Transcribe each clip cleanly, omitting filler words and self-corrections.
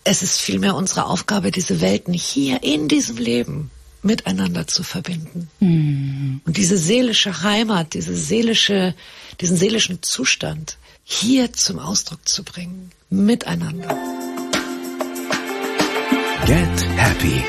Es ist vielmehr unsere Aufgabe, diese Welten hier in diesem Leben miteinander zu verbinden. Und diese seelische Heimat, diesen seelischen Zustand hier zum Ausdruck zu bringen, miteinander. Get Happy.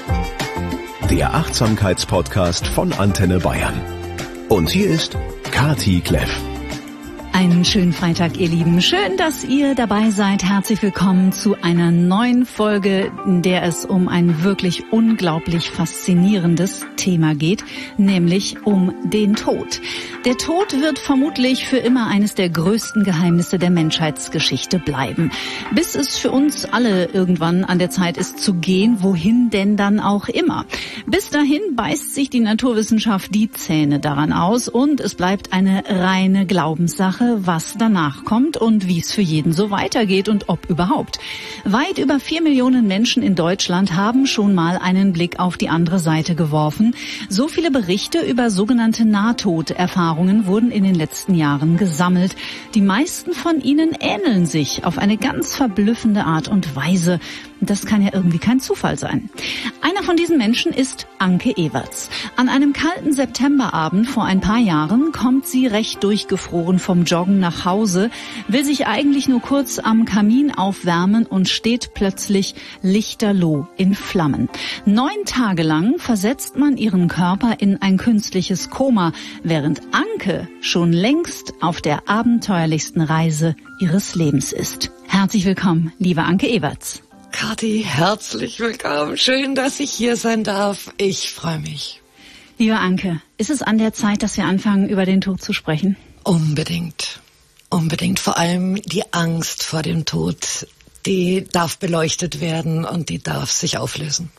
Der Achtsamkeitspodcast von Antenne Bayern. Und hier ist Kati Kleff. Einen schönen Freitag, ihr Lieben. Schön, dass ihr dabei seid. Herzlich willkommen zu einer neuen Folge, in der es um ein wirklich unglaublich faszinierendes Thema geht, nämlich um den Tod. Der Tod wird vermutlich für immer eines der größten Geheimnisse der Menschheitsgeschichte bleiben. Bis es für uns alle irgendwann an der Zeit ist zu gehen, wohin denn dann auch immer. Bis dahin beißt sich die Naturwissenschaft die Zähne daran aus und es bleibt eine reine Glaubenssache, was danach kommt und wie es für jeden so weitergeht und ob überhaupt. Weit über 4 Millionen Menschen in Deutschland haben schon mal einen Blick auf die andere Seite geworfen. So viele Berichte über sogenannte Nahtoderfahrungen wurden in den letzten Jahren gesammelt. Die meisten von ihnen ähneln sich auf eine ganz verblüffende Art und Weise. Das kann ja irgendwie kein Zufall sein. Einer von diesen Menschen ist Anke Everts. An einem kalten Septemberabend vor ein paar Jahren kommt sie recht durchgefroren vom Joggen nach Hause, will sich eigentlich nur kurz am Kamin aufwärmen und steht plötzlich lichterloh in Flammen. 9 Tage lang versetzt man ihren Körper in ein künstliches Koma, während Anke schon längst auf der abenteuerlichsten Reise ihres Lebens ist. Herzlich willkommen, liebe Anke Everts. Kati, herzlich willkommen. Schön, dass ich hier sein darf. Ich freue mich. Liebe Anke, ist es an der Zeit, dass wir anfangen, über den Tod zu sprechen? Unbedingt. Unbedingt. Vor allem die Angst vor dem Tod, die darf beleuchtet werden und die darf sich auflösen.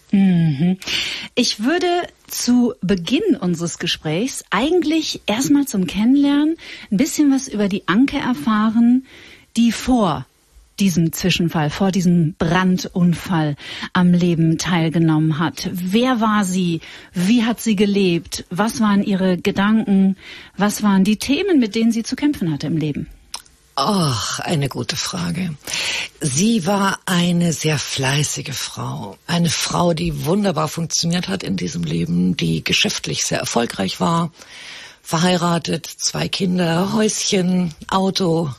Ich würde zu Beginn unseres Gesprächs eigentlich erstmal zum Kennenlernen ein bisschen was über die Anke erfahren, die vor diesem Zwischenfall, vor diesem Brandunfall am Leben teilgenommen hat. Wer war sie? Wie hat sie gelebt? Was waren ihre Gedanken? Was waren die Themen, mit denen sie zu kämpfen hatte im Leben? Ach, eine gute Frage. Sie war eine sehr fleißige Frau. Eine Frau, die wunderbar funktioniert hat in diesem Leben, die geschäftlich sehr erfolgreich war, verheiratet, 2 Kinder, Häuschen, Auto,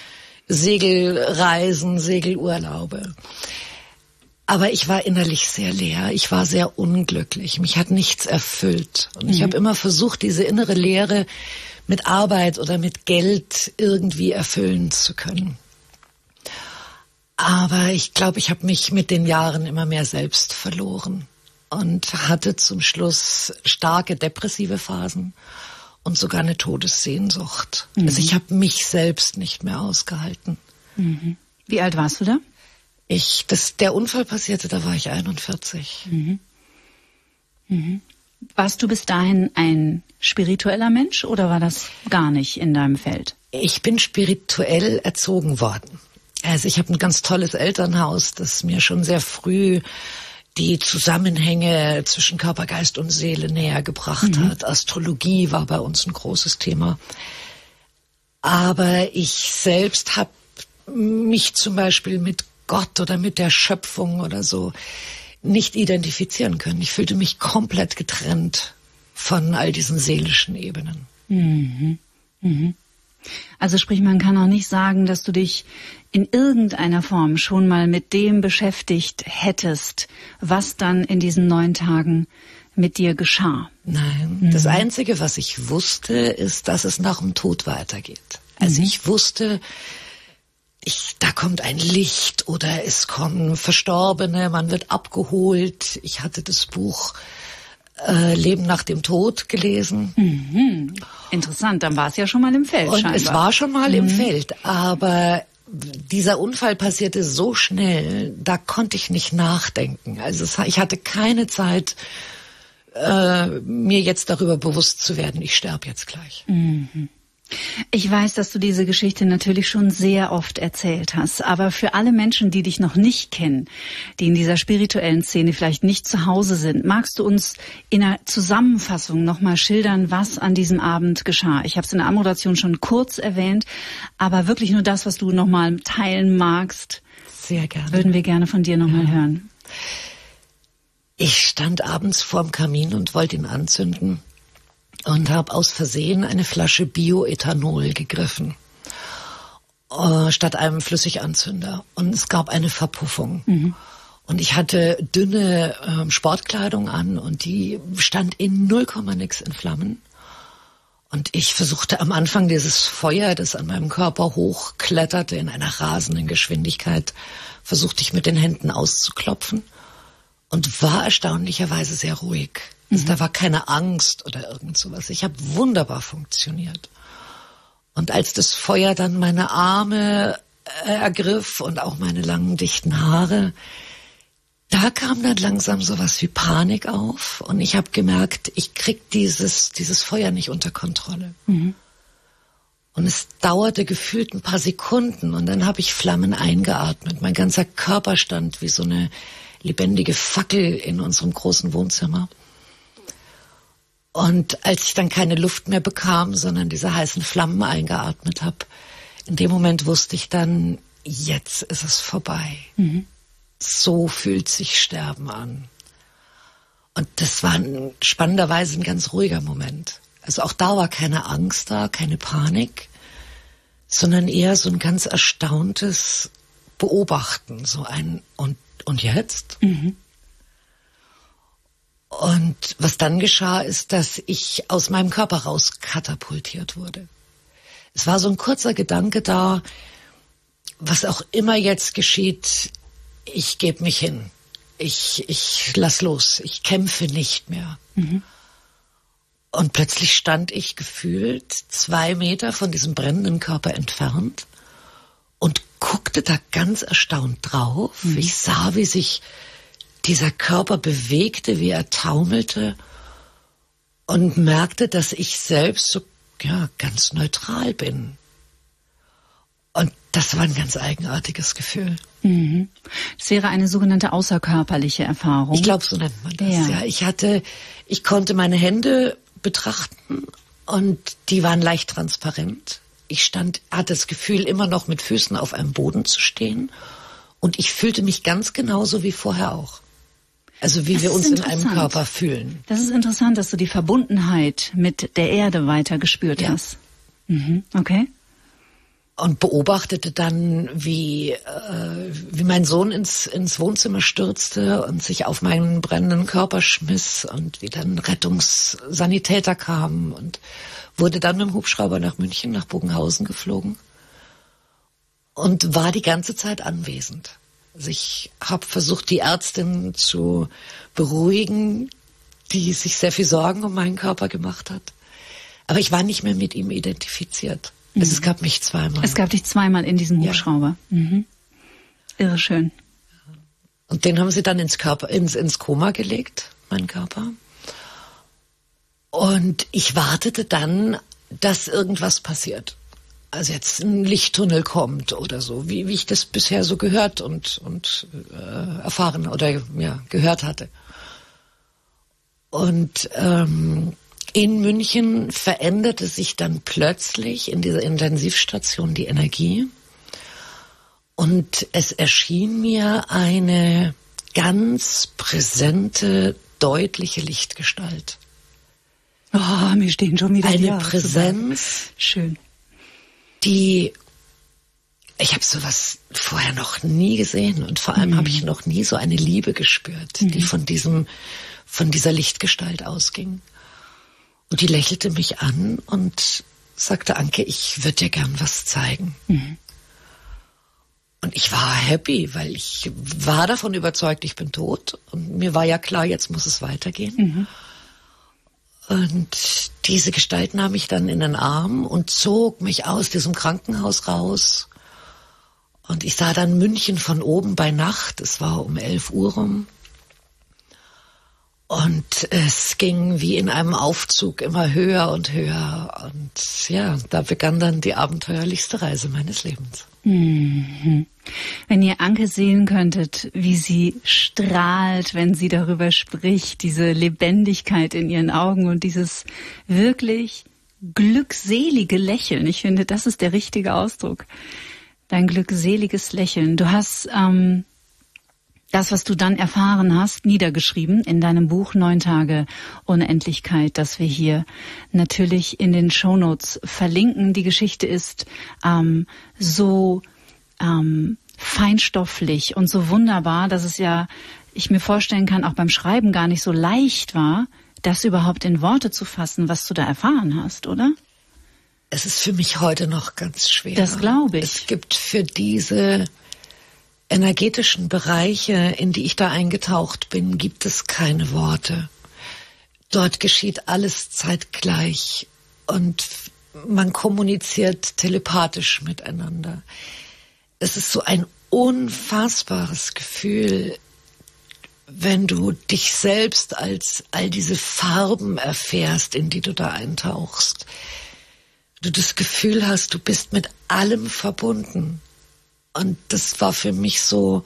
Segelreisen, Segelurlaube. Aber ich war innerlich sehr leer. Ich war sehr unglücklich. Mich hat nichts erfüllt. Und ich habe immer versucht, diese innere Leere mit Arbeit oder mit Geld irgendwie erfüllen zu können. Aber ich glaube, ich habe mich mit den Jahren immer mehr selbst verloren und hatte zum Schluss starke depressive Phasen. Und sogar eine Todessehnsucht. Also ich habe mich selbst nicht mehr ausgehalten. Wie alt warst du da? Der Unfall passierte, da war ich 41. Warst du bis dahin ein spiritueller Mensch oder war das gar nicht in deinem Feld? Ich bin spirituell erzogen worden. Also ich habe ein ganz tolles Elternhaus, das mir schon sehr früh die Zusammenhänge zwischen Körper, Geist und Seele näher gebracht hat. Astrologie war bei uns ein großes Thema. Aber ich selbst habe mich zum Beispiel mit Gott oder mit der Schöpfung oder so nicht identifizieren können. Ich fühlte mich komplett getrennt von all diesen seelischen Ebenen. Also sprich, man kann auch nicht sagen, dass du dich in irgendeiner Form schon mal mit dem beschäftigt hättest, was dann in diesen 9 Tagen mit dir geschah. Nein, das Einzige, was ich wusste, ist, dass es nach dem Tod weitergeht. Also ich wusste, da kommt ein Licht oder es kommen Verstorbene, man wird abgeholt. Ich hatte das Buch Leben nach dem Tod gelesen. Interessant, dann war es ja schon mal im Feld. Und scheinbar. Es war schon mal im Feld, aber dieser Unfall passierte so schnell, da konnte ich nicht nachdenken. Also ich hatte keine Zeit, mir jetzt darüber bewusst zu werden, ich sterbe jetzt gleich. Ich weiß, dass du diese Geschichte natürlich schon sehr oft erzählt hast, aber für alle Menschen, die dich noch nicht kennen, die in dieser spirituellen Szene vielleicht nicht zu Hause sind, magst du uns in einer Zusammenfassung nochmal schildern, was an diesem Abend geschah? Ich habe es in der Anmoderation schon kurz erwähnt, aber wirklich nur das, was du nochmal teilen magst. sehr gerne. Würden wir gerne von dir nochmal hören. Ich stand abends vorm Kamin und wollte ihn anzünden und habe aus Versehen eine Flasche Bioethanol gegriffen, statt einem Flüssiganzünder. Und es gab eine Verpuffung. Mhm. Und ich hatte dünne Sportkleidung an und die stand in 0, nix in Flammen. Und ich versuchte am Anfang dieses Feuer, das an meinem Körper hochkletterte in einer rasenden Geschwindigkeit, versuchte ich mit den Händen auszuklopfen und war erstaunlicherweise sehr ruhig. Also da war keine Angst oder irgend sowas. Ich habe wunderbar funktioniert. Und als das Feuer dann meine Arme ergriff und auch meine langen, dichten Haare, da kam dann langsam sowas wie Panik auf und ich habe gemerkt, ich krieg dieses Feuer nicht unter Kontrolle. Mhm. Und es dauerte gefühlt ein paar Sekunden und dann habe ich Flammen eingeatmet. Mein ganzer Körper stand wie so eine lebendige Fackel in unserem großen Wohnzimmer. Und als ich dann keine Luft mehr bekam, sondern diese heißen Flammen eingeatmet habe, in dem Moment wusste ich dann, jetzt ist es vorbei. Mhm. So fühlt sich Sterben an. Und das war spannenderweise ein ganz ruhiger Moment. Also auch da war keine Angst da, keine Panik, sondern eher so ein ganz erstauntes Beobachten, so ein und jetzt? Mhm. Und was dann geschah, ist, dass ich aus meinem Körper raus katapultiert wurde. Es war so ein kurzer Gedanke da, was auch immer jetzt geschieht, ich gebe mich hin. Ich lass los. Ich kämpfe nicht mehr. Mhm. Und plötzlich stand ich gefühlt 2 Meter von diesem brennenden Körper entfernt und guckte da ganz erstaunt drauf. Mhm. Ich sah, wie sich dieser Körper bewegte, wie er taumelte und merkte, dass ich selbst so ganz neutral bin. Und das war ein ganz eigenartiges Gefühl. Mhm. Es wäre eine sogenannte außerkörperliche Erfahrung. Ich glaube, so nennt man das. Ja, ich konnte meine Hände betrachten und die waren leicht transparent. Ich hatte das Gefühl, immer noch mit Füßen auf einem Boden zu stehen und ich fühlte mich ganz genauso wie vorher auch. Also wie wir uns in einem Körper fühlen. Das ist interessant, dass du die Verbundenheit mit der Erde weiter gespürt hast. Mhm. Okay. Und beobachtete dann, wie mein Sohn ins Wohnzimmer stürzte und sich auf meinen brennenden Körper schmiss und wie dann Rettungssanitäter kamen und wurde dann mit dem Hubschrauber nach München, nach Bogenhausen geflogen und war die ganze Zeit anwesend. Also ich habe versucht, die Ärztin zu beruhigen, die sich sehr viel Sorgen um meinen Körper gemacht hat. Aber ich war nicht mehr mit ihm identifiziert. Also es gab mich zweimal. Es gab dich zweimal in diesem Hubschrauber. Ja. Mhm. Irre schön. Und den haben sie dann ins Koma gelegt, meinen Körper. Und ich wartete dann, dass irgendwas passiert. Also jetzt ein Lichttunnel kommt oder so, wie ich das bisher so gehört und erfahren oder gehört hatte. Und in München veränderte sich dann plötzlich in dieser Intensivstation die Energie und es erschien mir eine ganz präsente, deutliche Lichtgestalt. Oh, mir stehen schon wieder eine Präsenz, schön, ich habe sowas vorher noch nie gesehen und vor allem habe ich noch nie so eine Liebe gespürt, die von dieser Lichtgestalt ausging. Und die lächelte mich an und sagte, Anke, ich würde dir gern was zeigen. Mhm. Und ich war happy, weil ich war davon überzeugt, ich bin tot. Und mir war ja klar, jetzt muss es weitergehen. Mhm. Und diese Gestalt nahm mich dann in den Arm und zog mich aus diesem Krankenhaus raus. Und ich sah dann München von oben bei Nacht. Es war um 11 Uhr rum. Und es ging wie in einem Aufzug immer höher und höher. Und ja, da begann dann die abenteuerlichste Reise meines Lebens. Mhm. Wenn ihr Anke sehen könntet, wie sie strahlt, wenn sie darüber spricht, diese Lebendigkeit in ihren Augen und dieses wirklich glückselige Lächeln. Ich finde, das ist der richtige Ausdruck. dein glückseliges Lächeln. Du hast das, was du dann erfahren hast, niedergeschrieben in deinem Buch 9 Tage Unendlichkeit, das wir hier natürlich in den Shownotes verlinken. Die Geschichte ist so feinstofflich und so wunderbar, dass es ja, ich mir vorstellen kann, auch beim Schreiben gar nicht so leicht war, das überhaupt in Worte zu fassen, was du da erfahren hast, oder? Es ist für mich heute noch ganz schwer. Das glaube ich. Es gibt für diese energetischen Bereiche, in die ich da eingetaucht bin, gibt es keine Worte. Dort geschieht alles zeitgleich und man kommuniziert telepathisch miteinander. Es ist so ein unfassbares Gefühl, wenn du dich selbst als all diese Farben erfährst, in die du da eintauchst. Du das Gefühl hast, du bist mit allem verbunden. Und das war für mich so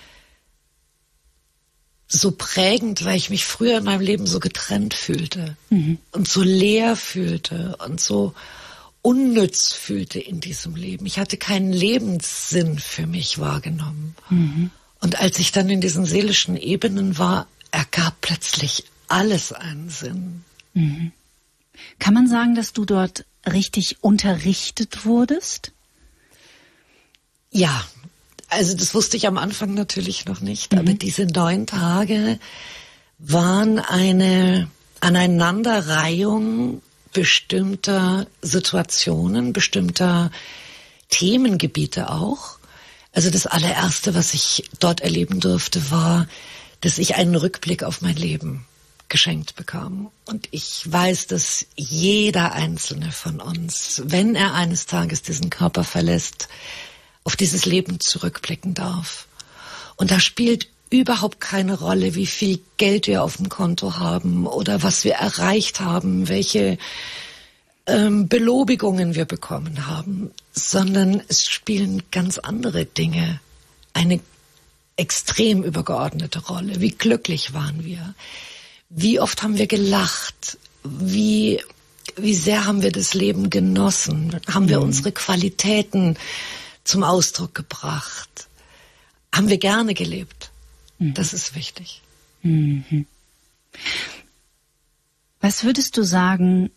prägend, weil ich mich früher in meinem Leben so getrennt fühlte und so leer fühlte und so unnütz fühlte in diesem Leben. Ich hatte keinen Lebenssinn für mich wahrgenommen. Und als ich dann in diesen seelischen Ebenen war, ergab plötzlich alles einen Sinn. Kann man sagen, dass du dort richtig unterrichtet wurdest? Ja, also das wusste ich am Anfang natürlich noch nicht, aber diese 9 Tage waren eine Aneinanderreihung bestimmter Situationen, bestimmter Themengebiete auch. Also das allererste, was ich dort erleben durfte, war, dass ich einen Rückblick auf mein Leben geschenkt bekam. Und ich weiß, dass jeder Einzelne von uns, wenn er eines Tages diesen Körper verlässt, auf dieses Leben zurückblicken darf. Und da spielt überhaupt keine Rolle, wie viel Geld wir auf dem Konto haben oder was wir erreicht haben, welche Belobigungen wir bekommen haben, sondern es spielen ganz andere Dinge eine extrem übergeordnete Rolle. Wie glücklich waren wir? Wie oft haben wir gelacht? Wie sehr haben wir das Leben genossen? Haben wir unsere Qualitäten zum Ausdruck gebracht? Haben wir gerne gelebt? Das ist wichtig. Was würdest du sagen?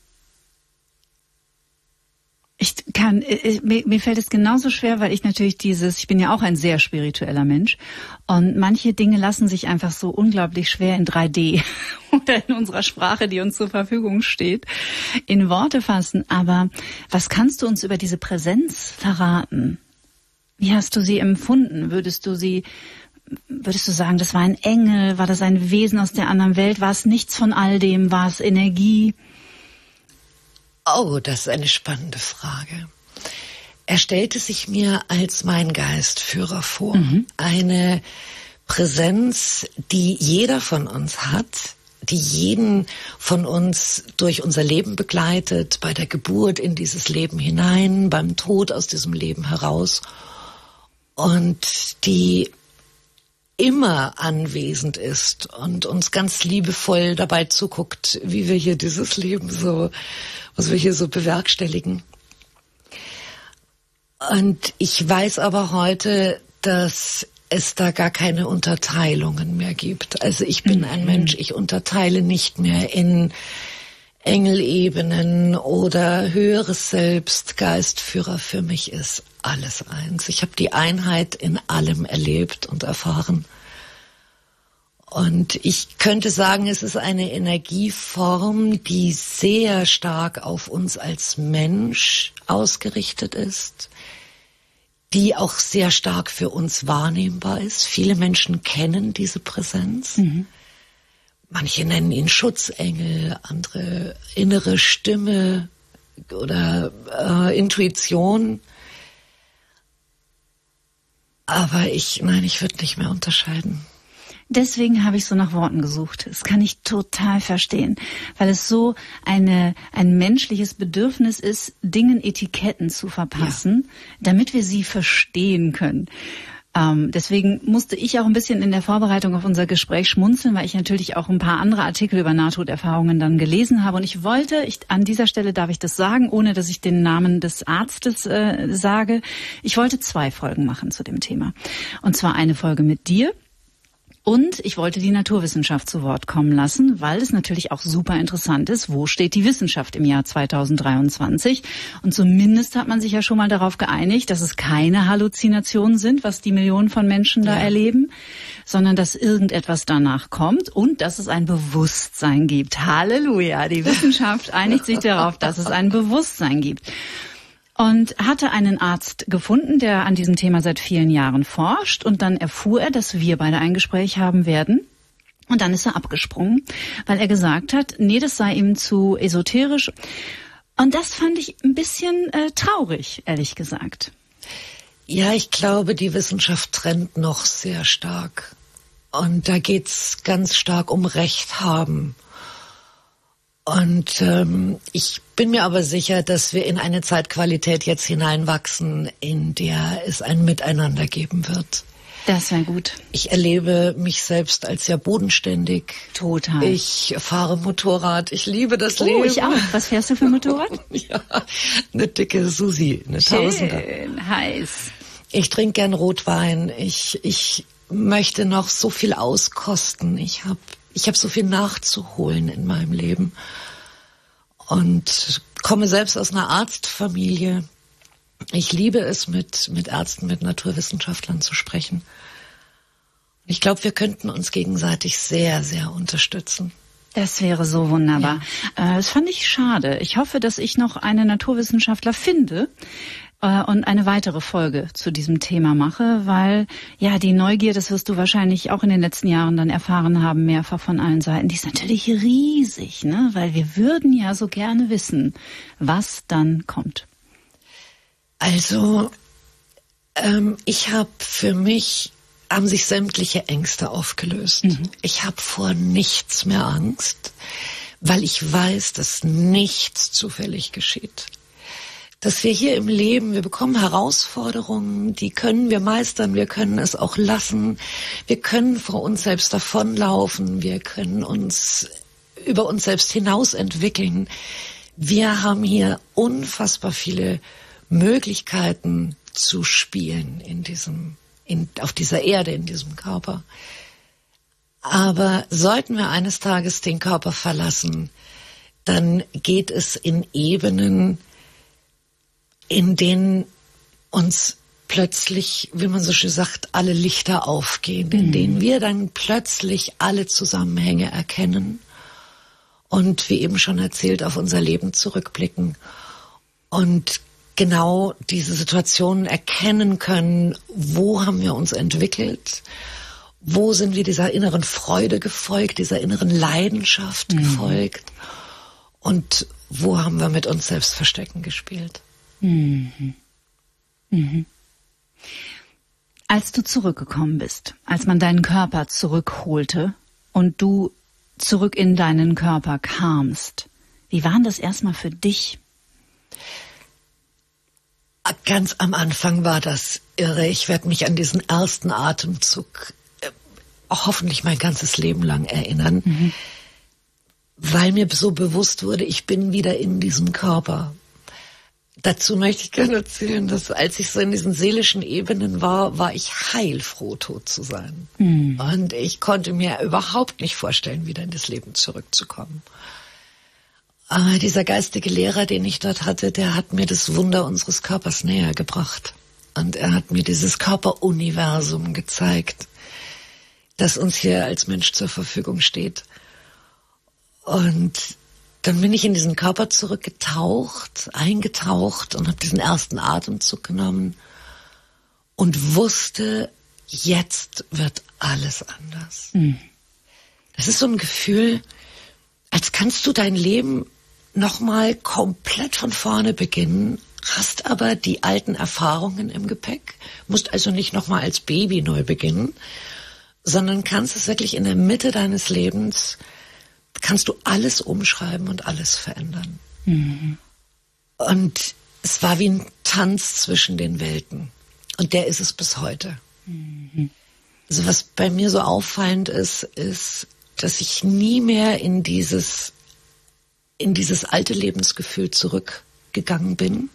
Mir fällt es genauso schwer, weil ich natürlich ich bin ja auch ein sehr spiritueller Mensch und manche Dinge lassen sich einfach so unglaublich schwer in 3D oder in unserer Sprache, die uns zur Verfügung steht, in Worte fassen. Aber was kannst du uns über diese Präsenz verraten? Wie hast du sie empfunden? Würdest du sagen, das war ein Engel? War das ein Wesen aus der anderen Welt? War es nichts von all dem? War es Energie? Oh, das ist eine spannende Frage. Er stellte sich mir als mein Geistführer vor. Eine Präsenz, die jeder von uns hat, die jeden von uns durch unser Leben begleitet, bei der Geburt in dieses Leben hinein, beim Tod aus diesem Leben heraus und die immer anwesend ist und uns ganz liebevoll dabei zuguckt, wie wir hier dieses Leben was wir hier so bewerkstelligen. Und ich weiß aber heute, dass es da gar keine Unterteilungen mehr gibt. Also ich bin ein Mensch, ich unterteile nicht mehr in Engelebenen oder höheres Selbst, Geistführer. Für mich ist alles eins. Ich habe die Einheit in allem erlebt und erfahren. Und ich könnte sagen, es ist eine Energieform, die sehr stark auf uns als Mensch ausgerichtet ist, die auch sehr stark für uns wahrnehmbar ist. Viele Menschen kennen diese Präsenz. Manche nennen ihn Schutzengel, andere innere Stimme oder Intuition. Aber ich würde nicht mehr unterscheiden. Deswegen habe ich so nach Worten gesucht. Das kann ich total verstehen, weil es so ein menschliches Bedürfnis ist, Dingen Etiketten zu verpassen, damit wir sie verstehen können. Deswegen musste ich auch ein bisschen in der Vorbereitung auf unser Gespräch schmunzeln, weil ich natürlich auch ein paar andere Artikel über Nahtoderfahrungen dann gelesen habe. Und ich wollte, an dieser Stelle darf ich das sagen, ohne dass ich den Namen des Arztes sage, ich wollte 2 Folgen machen zu dem Thema. Und zwar eine Folge mit dir. Und ich wollte die Naturwissenschaft zu Wort kommen lassen, weil es natürlich auch super interessant ist, wo steht die Wissenschaft im Jahr 2023? Und zumindest hat man sich ja schon mal darauf geeinigt, dass es keine Halluzinationen sind, was die Millionen von Menschen da erleben, sondern dass irgendetwas danach kommt und dass es ein Bewusstsein gibt. Halleluja! Die Wissenschaft einigt sich darauf, dass es ein Bewusstsein gibt. Und hatte einen Arzt gefunden, der an diesem Thema seit vielen Jahren forscht. Und dann erfuhr er, dass wir beide ein Gespräch haben werden. Und dann ist er abgesprungen, weil er gesagt hat, nee, das sei ihm zu esoterisch. Und das fand ich ein bisschen traurig, ehrlich gesagt. Ja, ich glaube, die Wissenschaft trennt noch sehr stark. Und da geht's ganz stark um Recht haben. Und ich bin mir aber sicher, dass wir in eine Zeitqualität jetzt hineinwachsen, in der es ein Miteinander geben wird. Das wäre gut. Ich erlebe mich selbst als sehr bodenständig. Total. Ich fahre Motorrad. Ich liebe das Leben. Oh, ich auch. Was fährst du für ein Motorrad? Ja, eine dicke Susi, eine Tausender. Schön, heiß. Ich trinke gern Rotwein. Ich möchte noch so viel auskosten. Ich habe so viel nachzuholen in meinem Leben und komme selbst aus einer Arztfamilie. Ich liebe es, mit Ärzten, mit Naturwissenschaftlern zu sprechen. Ich glaube, wir könnten uns gegenseitig sehr, sehr unterstützen. Das wäre so wunderbar. Ja. Das fand ich schade. Ich hoffe, dass ich noch einen Naturwissenschaftler finde und eine weitere Folge zu diesem Thema mache, weil ja die Neugier, das wirst du wahrscheinlich auch in den letzten Jahren dann erfahren haben, mehrfach von allen Seiten, die ist natürlich riesig, ne? Weil wir würden ja so gerne wissen, was dann kommt. Also haben sich sämtliche Ängste aufgelöst. Ich habe vor nichts mehr Angst, weil ich weiß, dass nichts zufällig geschieht. Dass wir hier im Leben, wir bekommen Herausforderungen, die können wir meistern, wir können es auch lassen, wir können vor uns selbst davonlaufen, wir können uns über uns selbst hinaus entwickeln. Wir haben hier unfassbar viele Möglichkeiten zu spielen auf dieser Erde, in diesem Körper. Aber sollten wir eines Tages den Körper verlassen, dann geht es in Ebenen, in denen uns plötzlich, wie man so schön sagt, alle Lichter aufgehen, in denen wir dann plötzlich alle Zusammenhänge erkennen und, wie eben schon erzählt, auf unser Leben zurückblicken und genau diese Situationen erkennen können, wo haben wir uns entwickelt, wo sind wir dieser inneren Freude gefolgt, dieser inneren Leidenschaft gefolgt und wo haben wir mit uns selbst Verstecken gespielt. Als du zurückgekommen bist, als man deinen Körper zurückholte und du zurück in deinen Körper kamst, wie war das erstmal für dich? Ganz am Anfang war das irre. Ich werde mich an diesen ersten Atemzug hoffentlich mein ganzes Leben lang erinnern, weil mir so bewusst wurde, ich bin wieder in diesem Körper. Dazu möchte ich gerne erzählen, dass als ich so in diesen seelischen Ebenen war ich heilfroh, tot zu sein. Und ich konnte mir überhaupt nicht vorstellen, wieder in das Leben zurückzukommen. Aber dieser geistige Lehrer, den ich dort hatte, der hat mir das Wunder unseres Körpers näher gebracht. Und er hat mir dieses Körperuniversum gezeigt, das uns hier als Mensch zur Verfügung steht. Und dann bin ich in diesen Körper eingetaucht und habe diesen ersten Atemzug genommen und wusste, jetzt wird alles anders. Das ist so ein Gefühl, als kannst du dein Leben nochmal komplett von vorne beginnen, hast aber die alten Erfahrungen im Gepäck, musst also nicht nochmal als Baby neu beginnen, sondern kannst es wirklich in der Mitte deines Lebens, kannst du alles umschreiben und alles verändern. Und es war wie ein Tanz zwischen den Welten. Und der ist es bis heute. Also was bei mir so auffallend ist, dass ich nie mehr in dieses alte Lebensgefühl zurückgegangen bin,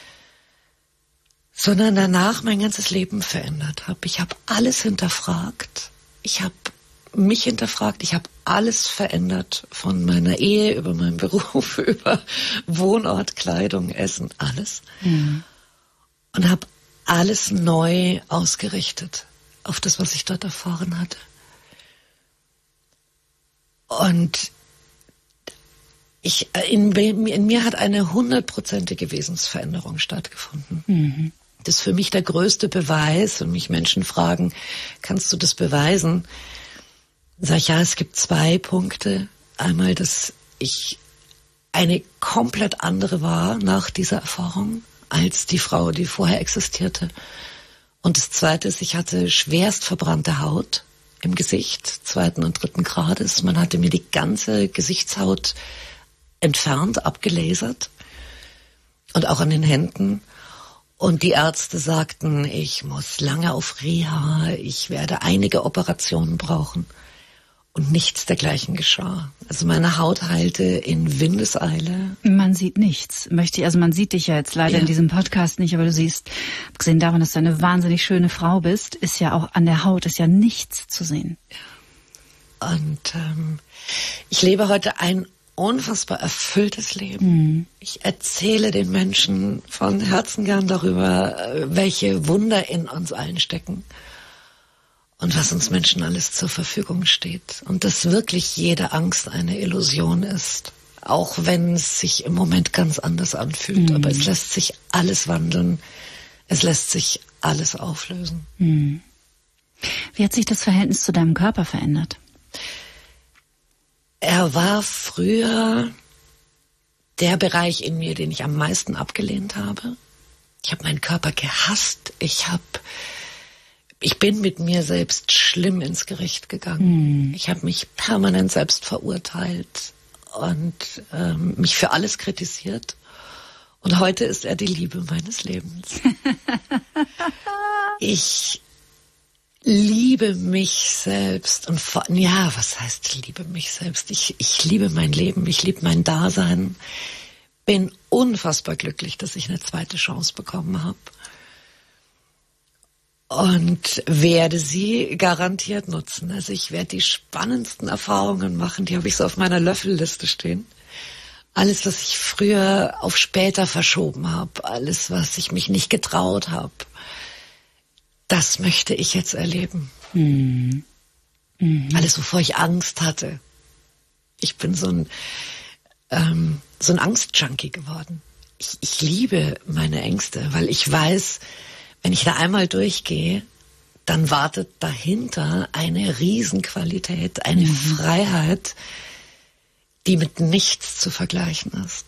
sondern danach mein ganzes Leben verändert habe. Ich habe alles hinterfragt. Ich habe mich hinterfragt. Ich habe alles verändert, von meiner Ehe über meinen Beruf, über Wohnort, Kleidung, Essen, alles. Und habe alles neu ausgerichtet auf das, was ich dort erfahren hatte. Und in mir hat eine 100%ige Wesensveränderung stattgefunden. Das ist für mich der größte Beweis, wenn mich Menschen fragen, kannst du das beweisen? Sag ich, ja, es gibt 2 Punkte. Einmal, dass ich eine komplett andere war nach dieser Erfahrung als die Frau, die vorher existierte. Und das Zweite ist, ich hatte schwerst verbrannte Haut im Gesicht, 2. und 3. Grades. Man hatte mir die ganze Gesichtshaut entfernt, abgelasert und auch an den Händen. Und die Ärzte sagten, ich muss lange auf Reha, ich werde einige Operationen brauchen. Und nichts dergleichen geschah. Also meine Haut heilte in Windeseile. Man sieht nichts. Man sieht dich ja jetzt leider in diesem Podcast nicht, aber du siehst, abgesehen davon, dass du eine wahnsinnig schöne Frau bist, ist ja auch an der Haut ist ja nichts zu sehen. Und ich lebe heute ein unfassbar erfülltes Leben. Ich erzähle den Menschen von Herzen gern darüber, welche Wunder in uns allen stecken. Und was uns Menschen alles zur Verfügung steht. Und dass wirklich jede Angst eine Illusion ist. Auch wenn es sich im Moment ganz anders anfühlt. Aber es lässt sich alles wandeln. Es lässt sich alles auflösen. Wie hat sich das Verhältnis zu deinem Körper verändert? Er war früher der Bereich in mir, den ich am meisten abgelehnt habe. Ich habe meinen Körper gehasst. Ich bin mit mir selbst schlimm ins Gericht gegangen. Ich habe mich permanent selbst verurteilt und mich für alles kritisiert. Und heute ist er die Liebe meines Lebens. Ich liebe mich selbst. Und was heißt liebe mich selbst? Ich liebe mein Leben, ich liebe mein Dasein. Bin unfassbar glücklich, dass ich eine 2. Chance bekommen habe. Und werde sie garantiert nutzen. Also ich werde die spannendsten Erfahrungen machen, die habe ich so auf meiner Löffelliste stehen. Alles, was ich früher auf später verschoben habe, alles, was ich mich nicht getraut habe, das möchte ich jetzt erleben. Alles, wovor ich Angst hatte. Ich bin so ein Angstjunkie geworden. Ich liebe meine Ängste, weil ich weiß, wenn ich da einmal durchgehe, dann wartet dahinter eine Riesenqualität, eine Freiheit, die mit nichts zu vergleichen ist.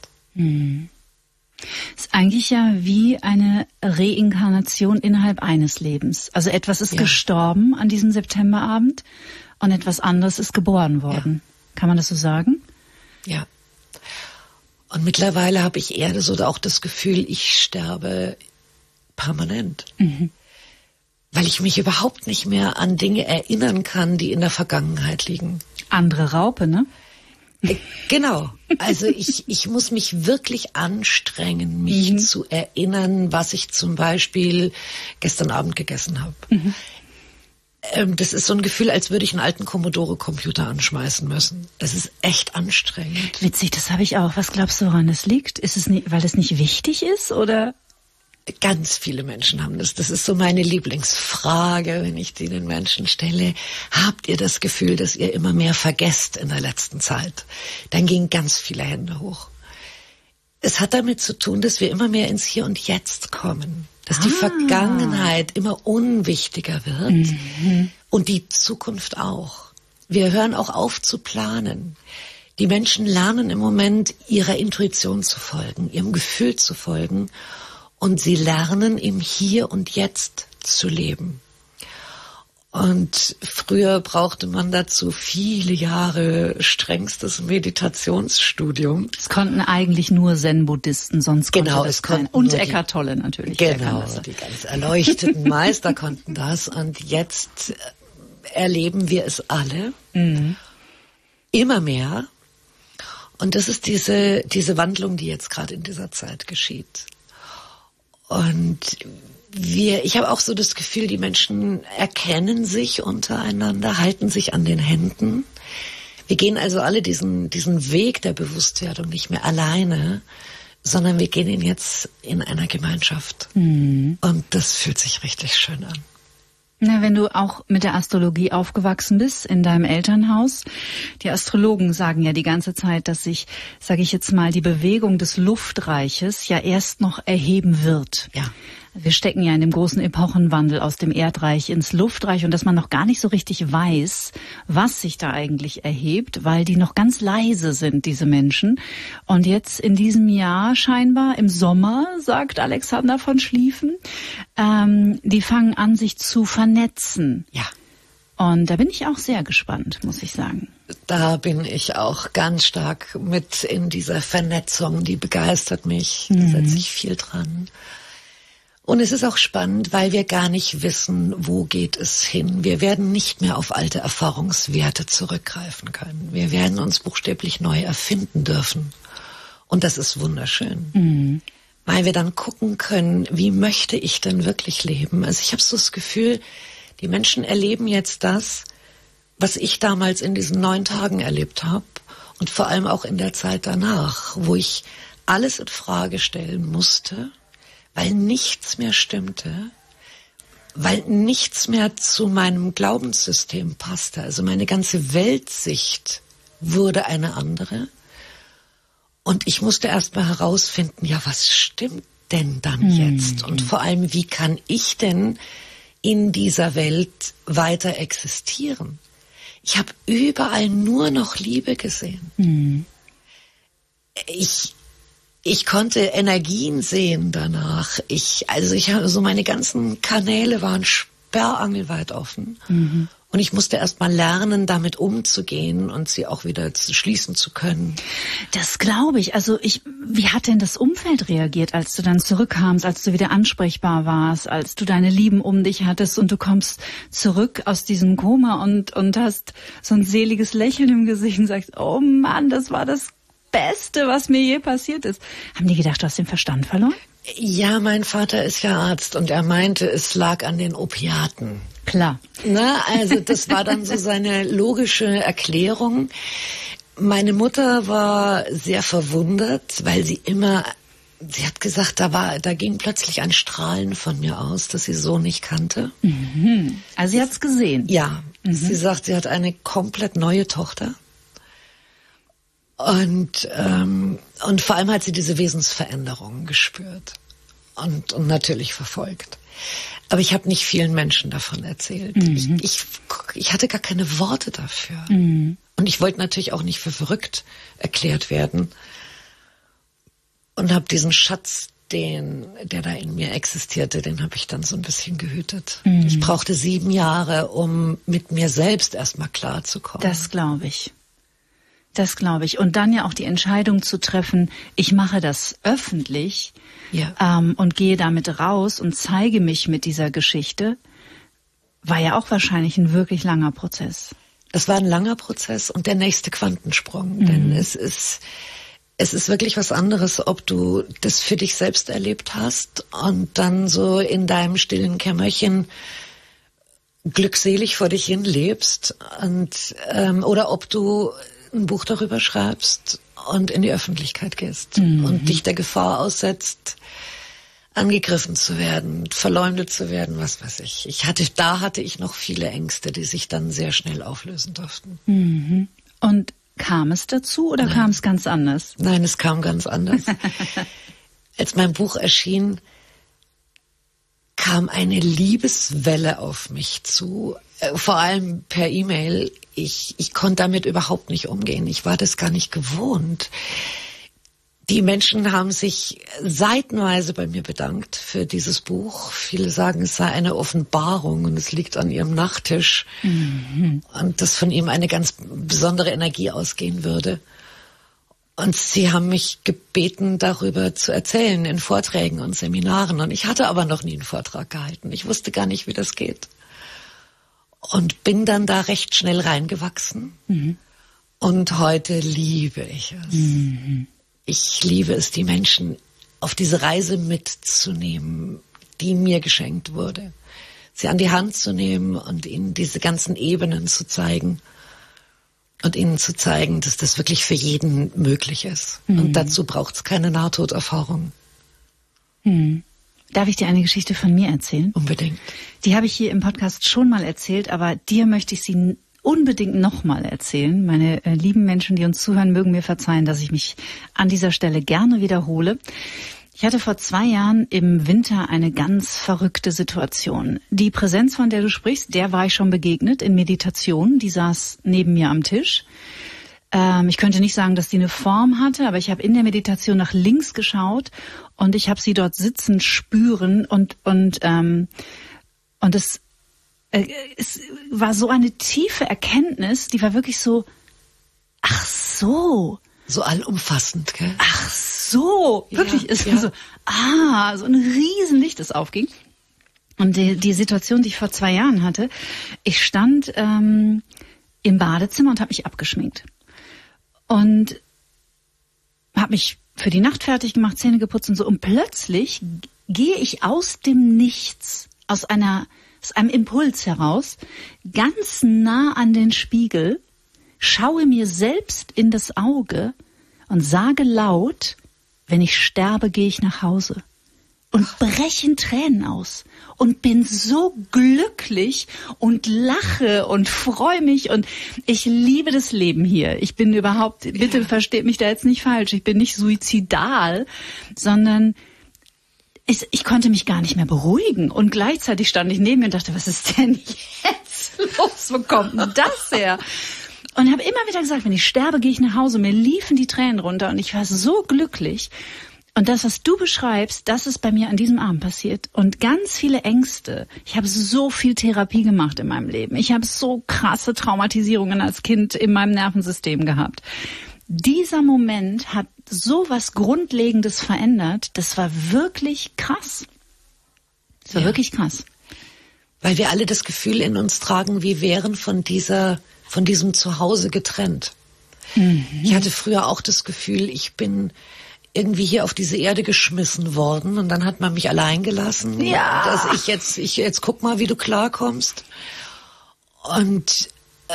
Ist eigentlich ja wie eine Reinkarnation innerhalb eines Lebens. Also etwas ist gestorben an diesem Septemberabend und etwas anderes ist geboren worden. Kann man das so sagen? Ja. Und mittlerweile habe ich eher so auch das Gefühl, ich sterbe permanent. Weil ich mich überhaupt nicht mehr an Dinge erinnern kann, die in der Vergangenheit liegen. Andere Raupe, ne? Genau. Also ich muss mich wirklich anstrengen, mich zu erinnern, was ich zum Beispiel gestern Abend gegessen habe. Das ist so ein Gefühl, als würde ich einen alten Commodore-Computer anschmeißen müssen. Das ist echt anstrengend. Witzig, das habe ich auch. Was glaubst du, woran das liegt? Ist es nicht, weil es nicht wichtig ist, oder? Ganz viele Menschen haben das. Das ist so meine Lieblingsfrage, wenn ich die den Menschen stelle. Habt ihr das Gefühl, dass ihr immer mehr vergesst in der letzten Zeit? Dann gehen ganz viele Hände hoch. Es hat damit zu tun, dass wir immer mehr ins Hier und Jetzt kommen. Dass die Vergangenheit immer unwichtiger wird und die Zukunft auch. Wir hören auch auf zu planen. Die Menschen lernen im Moment, ihrer Intuition zu folgen, ihrem Gefühl zu folgen. Und sie lernen im Hier und Jetzt zu leben. Und früher brauchte man dazu viele Jahre strengstes Meditationsstudium. Es konnten eigentlich nur Zen-Buddhisten, sonst konnte das keiner. Und Eckhart Tolle natürlich. Genau, die ganz erleuchteten Meister konnten das. Und jetzt erleben wir es alle immer mehr. Und das ist diese Wandlung, die jetzt gerade in dieser Zeit geschieht. Und ich habe auch so das Gefühl, die Menschen erkennen sich untereinander, halten sich an den Händen. Wir gehen also alle diesen Weg der Bewusstwerdung nicht mehr alleine, sondern wir gehen ihn jetzt in einer Gemeinschaft. Und das fühlt sich richtig schön an. Na, wenn du auch mit der Astrologie aufgewachsen bist in deinem Elternhaus, die Astrologen sagen ja die ganze Zeit, dass sich, sage ich jetzt mal, die Bewegung des Luftreiches ja erst noch erheben wird. Ja. Wir stecken ja in dem großen Epochenwandel aus dem Erdreich ins Luftreich und dass man noch gar nicht so richtig weiß, was sich da eigentlich erhebt, weil die noch ganz leise sind, diese Menschen. Und jetzt in diesem Jahr scheinbar im Sommer, sagt Alexander von Schlieffen, die fangen an, sich zu vernetzen. Ja. Und da bin ich auch sehr gespannt, muss ich sagen. Da bin ich auch ganz stark mit in dieser Vernetzung, die begeistert mich, da setze ich viel dran. Und es ist auch spannend, weil wir gar nicht wissen, wo geht es hin. Wir werden nicht mehr auf alte Erfahrungswerte zurückgreifen können. Wir werden uns buchstäblich neu erfinden dürfen. Und das ist wunderschön. Weil wir dann gucken können, wie möchte ich denn wirklich leben? Also ich habe so das Gefühl, die Menschen erleben jetzt das, was ich damals in diesen 9 Tagen erlebt habe. Und vor allem auch in der Zeit danach, wo ich alles in Frage stellen musste, weil nichts mehr stimmte, weil nichts mehr zu meinem Glaubenssystem passte. Also meine ganze Weltsicht wurde eine andere. Und ich musste erst mal herausfinden, ja, was stimmt denn dann jetzt? Und vor allem, wie kann ich denn in dieser Welt weiter existieren? Ich habe überall nur noch Liebe gesehen. Ich konnte Energien sehen danach. Meine ganzen Kanäle waren sperrangelweit offen. Und ich musste erst mal lernen, damit umzugehen und sie auch wieder schließen zu können. Das glaube ich. Also wie hat denn das Umfeld reagiert, als du dann zurückkamst, als du wieder ansprechbar warst, als du deine Lieben um dich hattest und du kommst zurück aus diesem Koma und hast so ein seliges Lächeln im Gesicht und sagst, oh Mann, das war das Beste, was mir je passiert ist. Haben die gedacht, du hast den Verstand verloren? Ja, mein Vater ist ja Arzt und er meinte, es lag an den Opiaten. Klar. Also das war dann so seine logische Erklärung. Meine Mutter war sehr verwundert, weil sie hat gesagt, da ging plötzlich ein Strahlen von mir aus, das sie so nicht kannte. Also sie hat's gesehen? Ja. Sie sagt, sie hat eine komplett neue Tochter. Und vor allem hat sie diese Wesensveränderungen gespürt und natürlich verfolgt. Aber ich habe nicht vielen Menschen davon erzählt. Ich hatte gar keine Worte dafür. Und ich wollte natürlich auch nicht für verrückt erklärt werden. Und habe diesen Schatz, der da in mir existierte, den habe ich dann so ein bisschen gehütet. Ich brauchte 7 Jahre, um mit mir selbst erstmal klarzukommen. Das glaube ich. Das glaube ich. Und dann ja auch die Entscheidung zu treffen, ich mache das öffentlich und gehe damit raus und zeige mich mit dieser Geschichte, war ja auch wahrscheinlich ein wirklich langer Prozess. Das war ein langer Prozess und der nächste Quantensprung. Denn es ist wirklich was anderes, ob du das für dich selbst erlebt hast und dann so in deinem stillen Kämmerchen glückselig vor dich hin lebst oder ob du ein Buch darüber schreibst und in die Öffentlichkeit gehst und dich der Gefahr aussetzt, angegriffen zu werden, verleumdet zu werden, was weiß ich. Da hatte ich noch viele Ängste, die sich dann sehr schnell auflösen durften. Und kam es dazu oder kam es ganz anders? Nein, es kam ganz anders. Als mein Buch erschien, kam eine Liebeswelle auf mich zu, vor allem per E-Mail. Ich konnte damit überhaupt nicht umgehen. Ich war das gar nicht gewohnt. Die Menschen haben sich seitenweise bei mir bedankt für dieses Buch. Viele sagen, es sei eine Offenbarung und es liegt an ihrem Nachttisch. Und dass von ihm eine ganz besondere Energie ausgehen würde. Und sie haben mich gebeten, darüber zu erzählen in Vorträgen und Seminaren. Und ich hatte aber noch nie einen Vortrag gehalten. Ich wusste gar nicht, wie das geht. Und bin dann da recht schnell reingewachsen. Und heute liebe ich es. Ich liebe es, die Menschen auf diese Reise mitzunehmen, die mir geschenkt wurde. Sie an die Hand zu nehmen und ihnen diese ganzen Ebenen zu zeigen. Und ihnen zu zeigen, dass das wirklich für jeden möglich ist. Und dazu braucht es keine Nahtoderfahrung. Darf ich dir eine Geschichte von mir erzählen? Unbedingt. Die habe ich hier im Podcast schon mal erzählt, aber dir möchte ich sie unbedingt nochmal erzählen. Meine lieben Menschen, die uns zuhören, mögen mir verzeihen, dass ich mich an dieser Stelle gerne wiederhole. Ich hatte vor 2 Jahren im Winter eine ganz verrückte Situation. Die Präsenz, von der du sprichst, der war ich schon begegnet in Meditation. Die saß neben mir am Tisch. Ich könnte nicht sagen, dass die eine Form hatte, aber ich habe in der Meditation nach links geschaut und ich habe sie dort sitzen spüren und es war so eine tiefe Erkenntnis, die war wirklich so, ach so. So allumfassend, gell? Ach so, wirklich ist so, so ein Riesenlicht, das aufging. Und die Situation, die ich vor 2 Jahren hatte, ich stand im Badezimmer und habe mich abgeschminkt. Und habe mich für die Nacht fertig gemacht, Zähne geputzt und so. Und plötzlich gehe ich aus dem Nichts, aus einem Impuls heraus, ganz nah an den Spiegel, schaue mir selbst in das Auge und sage laut, wenn ich sterbe, gehe ich nach Hause. Und brechen Tränen aus und bin so glücklich und lache und freue mich und ich liebe das Leben hier. Ich bin bitte versteht mich da jetzt nicht falsch, ich bin nicht suizidal, sondern ich konnte mich gar nicht mehr beruhigen und gleichzeitig stand ich neben mir und dachte, was ist denn jetzt los? Wo kommt denn das her? Und habe immer wieder gesagt, wenn ich sterbe, gehe ich nach Hause. Mir liefen die Tränen runter und ich war so glücklich. Und das, was du beschreibst, das ist bei mir an diesem Abend passiert. Und ganz viele Ängste. Ich habe so viel Therapie gemacht in meinem Leben. Ich habe so krasse Traumatisierungen als Kind in meinem Nervensystem gehabt. Dieser Moment hat so was Grundlegendes verändert. Das war wirklich krass. Das war wirklich krass. Weil wir alle das Gefühl in uns tragen, wir wären von diesem Zuhause getrennt. Ich hatte früher auch das Gefühl, ich bin irgendwie hier auf diese Erde geschmissen worden und dann hat man mich allein gelassen. Ja. Dass ich jetzt guck mal, wie du klarkommst. Und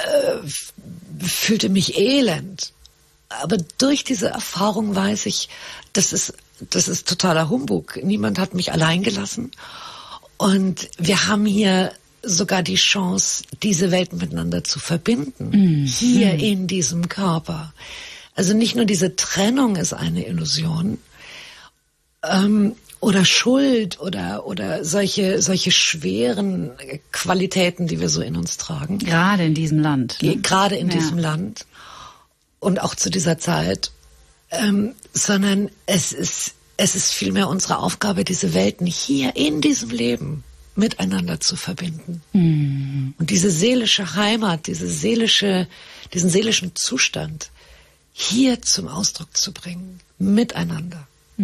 fühlte mich elend. Aber durch diese Erfahrung weiß ich, das ist totaler Humbug. Niemand hat mich allein gelassen. Und wir haben hier sogar die Chance, diese Welt miteinander zu verbinden. Hier in diesem Körper. Also nicht nur diese Trennung ist eine Illusion, oder Schuld oder solche schweren Qualitäten, die wir so in uns tragen. Gerade in diesem Land. Ne? Gerade in diesem Land und auch zu dieser Zeit. Sondern es ist vielmehr unsere Aufgabe, diese Welten hier in diesem Leben miteinander zu verbinden. Und diese seelische Heimat, diesen seelischen Zustand hier zum Ausdruck zu bringen, miteinander.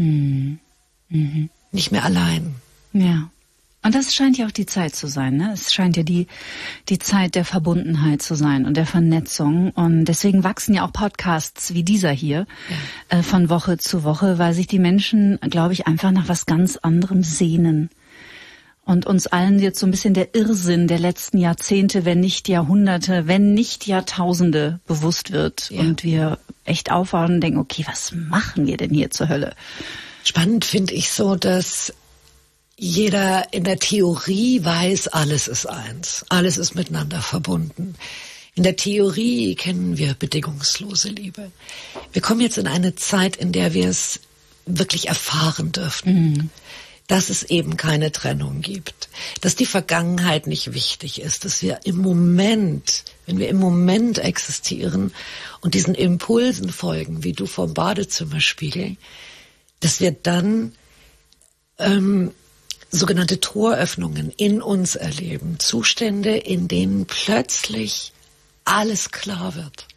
Nicht mehr allein. Ja. Und das scheint ja auch die Zeit zu sein, ne? Es scheint ja die Zeit der Verbundenheit zu sein und der Vernetzung. Und deswegen wachsen ja auch Podcasts wie dieser hier von Woche zu Woche, weil sich die Menschen, glaube ich, einfach nach was ganz anderem sehnen. Und uns allen jetzt so ein bisschen der Irrsinn der letzten Jahrzehnte, wenn nicht Jahrhunderte, wenn nicht Jahrtausende bewusst wird. Ja. Und wir echt aufwachen und denken, okay, was machen wir denn hier zur Hölle? Spannend finde ich so, dass jeder in der Theorie weiß, alles ist eins. Alles ist miteinander verbunden. In der Theorie kennen wir bedingungslose Liebe. Wir kommen jetzt in eine Zeit, in der wir es wirklich erfahren dürfen. dass es eben keine Trennung gibt, dass die Vergangenheit nicht wichtig ist, dass wir im Moment, wenn wir im Moment existieren und diesen Impulsen folgen, wie du vom Badezimmerspiegel, dass wir dann sogenannte Toröffnungen in uns erleben, Zustände, in denen plötzlich alles klar wird.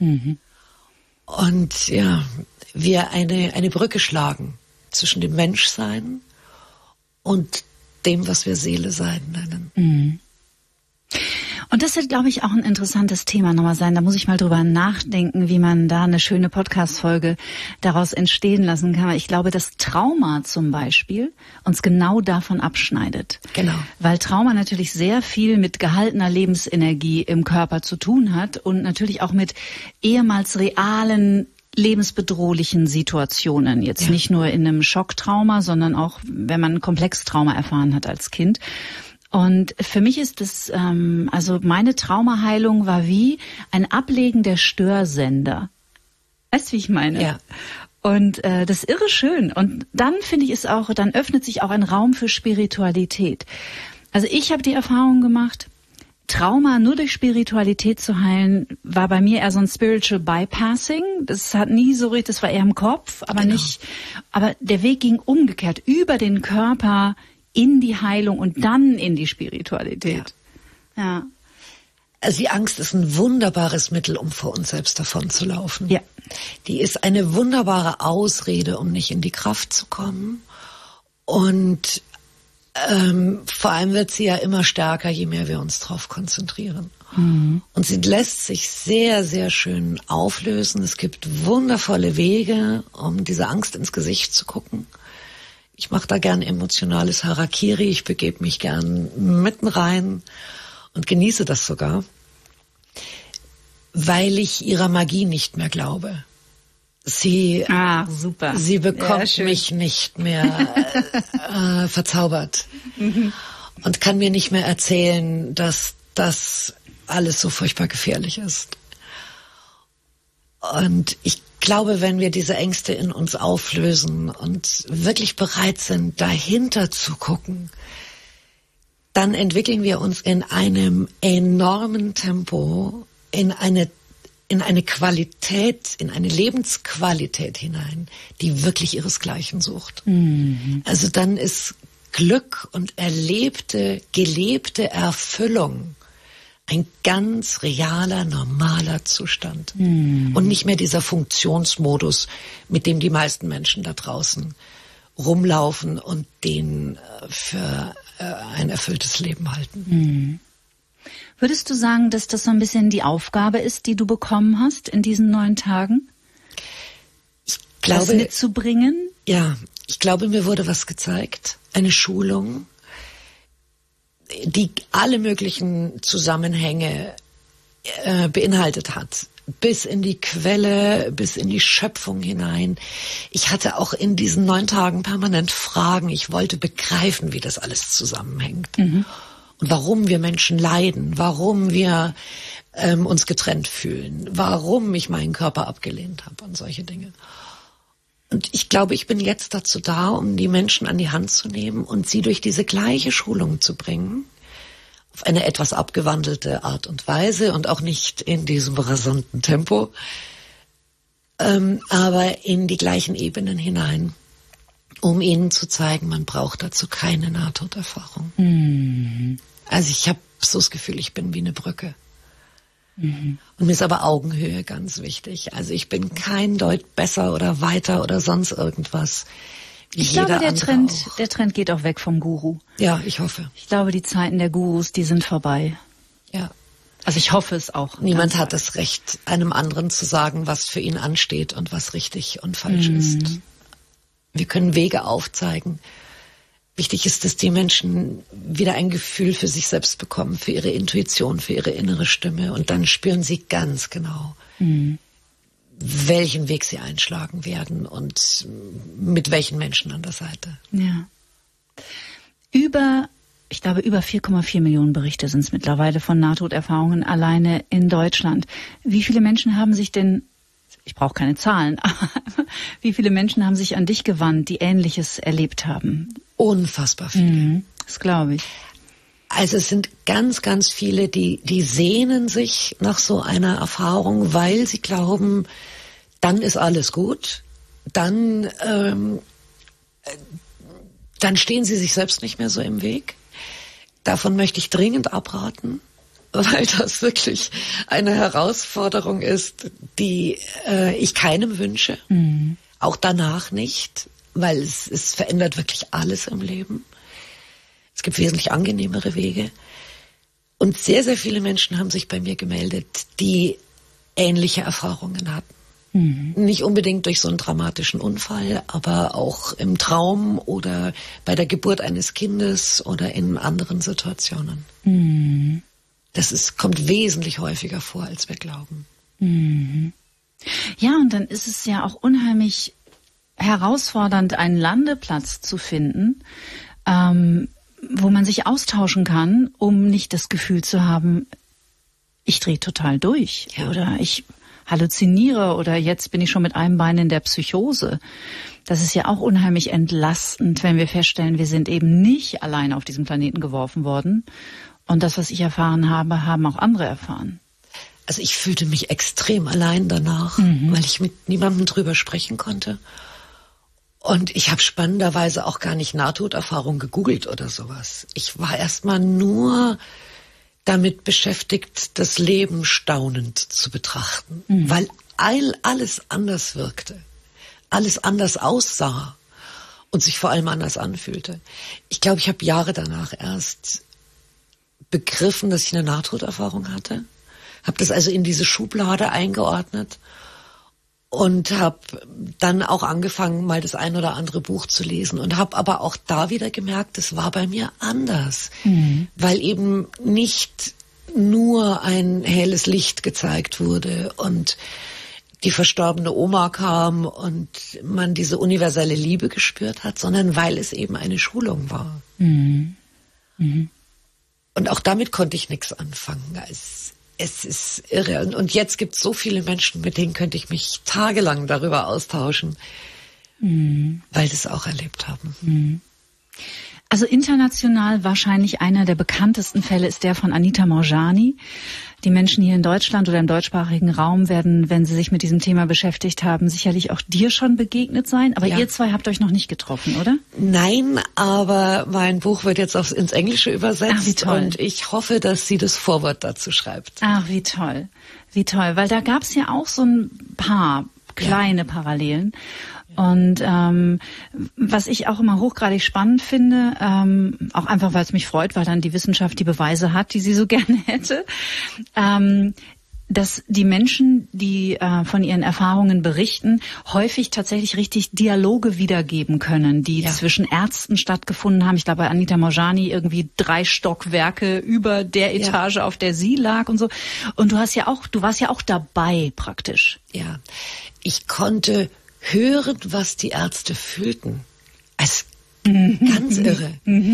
Und ja, wir eine Brücke schlagen zwischen dem Menschsein und dem, was wir Seele sein nennen. Und das wird, glaube ich, auch ein interessantes Thema nochmal sein. Da muss ich mal drüber nachdenken, wie man da eine schöne Podcast-Folge daraus entstehen lassen kann. Ich glaube, dass Trauma zum Beispiel uns genau davon abschneidet. Genau. Weil Trauma natürlich sehr viel mit gehaltener Lebensenergie im Körper zu tun hat und natürlich auch mit ehemals realen lebensbedrohlichen Situationen. Jetzt nicht nur in einem Schocktrauma, sondern auch, wenn man ein Komplextrauma erfahren hat als Kind. Und für mich ist das, also meine Traumaheilung war wie ein Ablegen der Störsender. Weißt du, wie ich meine? Ja. Und das ist irre schön. Und dann finde ich es auch, dann öffnet sich auch ein Raum für Spiritualität. Also ich habe die Erfahrung gemacht, Trauma nur durch Spiritualität zu heilen, war bei mir eher so ein Spiritual Bypassing. Das hat nie so richtig, das war eher im Kopf, aber nicht, aber der Weg ging umgekehrt über den Körper in die Heilung und dann in die Spiritualität. Ja. Also die Angst ist ein wunderbares Mittel, um vor uns selbst davon zu laufen. Ja. Die ist eine wunderbare Ausrede, um nicht in die Kraft zu kommen. Und vor allem wird sie ja immer stärker, je mehr wir uns drauf konzentrieren. Und sie lässt sich sehr, sehr schön auflösen. Es gibt wundervolle Wege, um diese Angst ins Gesicht zu gucken. Ich mache da gern emotionales Harakiri. Ich begebe mich gern mitten rein und genieße das sogar, weil ich ihrer Magie nicht mehr glaube. Sie bekommt mich nicht mehr verzaubert und kann mir nicht mehr erzählen, dass das alles so furchtbar gefährlich ist. Und ich glaube, wenn wir diese Ängste in uns auflösen und wirklich bereit sind, dahinter zu gucken, dann entwickeln wir uns in einem enormen Tempo in eine Qualität, in eine Lebensqualität hinein, die wirklich ihresgleichen sucht. Also dann ist Glück und gelebte Erfüllung ein ganz realer, normaler Zustand. Und nicht mehr dieser Funktionsmodus, mit dem die meisten Menschen da draußen rumlaufen und den für ein erfülltes Leben halten. Würdest du sagen, dass das so ein bisschen die Aufgabe ist, die du bekommen hast in diesen 9 Tagen? Ich glaube, das mitzubringen? Ja, ich glaube, mir wurde was gezeigt. Eine Schulung, die alle möglichen Zusammenhänge beinhaltet hat. Bis in die Quelle, bis in die Schöpfung hinein. Ich hatte auch in diesen 9 Tagen permanent Fragen. Ich wollte begreifen, wie das alles zusammenhängt. Und warum wir Menschen leiden, warum wir uns getrennt fühlen, warum ich meinen Körper abgelehnt habe und solche Dinge. Und ich glaube, ich bin jetzt dazu da, um die Menschen an die Hand zu nehmen und sie durch diese gleiche Schulung zu bringen, auf eine etwas abgewandelte Art und Weise und auch nicht in diesem rasanten Tempo, aber in die gleichen Ebenen hinein, um ihnen zu zeigen, man braucht dazu keine Nahtoderfahrung. Also ich habe so das Gefühl, ich bin wie eine Brücke. Und mir ist aber Augenhöhe ganz wichtig. Also ich bin kein Deut besser oder weiter oder sonst irgendwas. Ich glaube, der Trend geht auch weg vom Guru. Ja, ich hoffe. Ich glaube, die Zeiten der Gurus, die sind vorbei. Ja. Also ich hoffe es auch. Niemand hat das Recht, einem anderen zu sagen, was für ihn ansteht und was richtig und falsch ist. Wir können Wege aufzeigen. Wichtig ist, dass die Menschen wieder ein Gefühl für sich selbst bekommen, für ihre Intuition, für ihre innere Stimme. Und dann spüren sie ganz genau, welchen Weg sie einschlagen werden und mit welchen Menschen an der Seite. Ja. Ich glaube, über 4,4 Millionen Berichte sind es mittlerweile von Nahtoderfahrungen alleine in Deutschland. Wie viele Menschen haben sich denn ich brauche keine Zahlen, aber wie viele Menschen haben sich an dich gewandt, die Ähnliches erlebt haben? Unfassbar viele. Das glaube ich. Also es sind ganz, ganz viele, die sehnen sich nach so einer Erfahrung, weil sie glauben, dann ist alles gut, dann stehen sie sich selbst nicht mehr so im Weg. Davon möchte ich dringend abraten, weil das wirklich eine Herausforderung ist, die ich keinem wünsche, auch danach nicht, weil es verändert wirklich alles im Leben. Es gibt wesentlich angenehmere Wege. Und sehr, sehr viele Menschen haben sich bei mir gemeldet, die ähnliche Erfahrungen hatten. Nicht unbedingt durch so einen dramatischen Unfall, aber auch im Traum oder bei der Geburt eines Kindes oder in anderen Situationen. Das kommt wesentlich häufiger vor, als wir glauben. Ja, und dann ist es ja auch unheimlich herausfordernd, einen Landeplatz zu finden, wo man sich austauschen kann, um nicht das Gefühl zu haben, ich drehe total durch oder ich halluziniere oder jetzt bin ich schon mit einem Bein in der Psychose. Das ist ja auch unheimlich entlastend, wenn wir feststellen, wir sind eben nicht allein auf diesem Planeten geworfen worden. Und das, was ich erfahren habe, haben auch andere erfahren. Also ich fühlte mich extrem allein danach, weil ich mit niemandem drüber sprechen konnte. Und ich habe spannenderweise auch gar nicht Nahtoderfahrung gegoogelt oder sowas. Ich war erstmal nur damit beschäftigt, das Leben staunend zu betrachten, weil alles anders wirkte, alles anders aussah und sich vor allem anders anfühlte. Ich glaube, ich habe Jahre danach erst begriffen, dass ich eine Nahtoderfahrung hatte, habe das also in diese Schublade eingeordnet und habe dann auch angefangen, mal das ein oder andere Buch zu lesen und habe aber auch da wieder gemerkt, es war bei mir anders, weil eben nicht nur ein helles Licht gezeigt wurde und die verstorbene Oma kam und man diese universelle Liebe gespürt hat, sondern weil es eben eine Schulung war. Und auch damit konnte ich nichts anfangen. Es ist irre. Und jetzt gibt es so viele Menschen, mit denen könnte ich mich tagelang darüber austauschen, weil sie es auch erlebt haben. Also international wahrscheinlich einer der bekanntesten Fälle ist der von Anita Moorjani. Die Menschen hier in Deutschland oder im deutschsprachigen Raum werden, wenn sie sich mit diesem Thema beschäftigt haben, sicherlich auch dir schon begegnet sein. Aber ihr zwei habt euch noch nicht getroffen, oder? Nein, aber mein Buch wird jetzt auch ins Englische übersetzt. Ach, wie toll. Und ich hoffe, dass sie das Vorwort dazu schreibt. Ach, wie toll. Wie toll. Weil da gab es ja auch so ein paar kleine Parallelen. Und was ich auch immer hochgradig spannend finde, auch einfach, weil es mich freut, weil dann die Wissenschaft die Beweise hat, die sie so gerne hätte, dass die Menschen, die von ihren Erfahrungen berichten, häufig tatsächlich richtig Dialoge wiedergeben können, die zwischen Ärzten stattgefunden haben. Ich glaube, bei Anita Moorjani irgendwie 3 Stockwerke über der Etage, auf der sie lag und so. Und du warst ja auch dabei praktisch. Ja, ich konnte hören, was die Ärzte fühlten. Es ganz irre.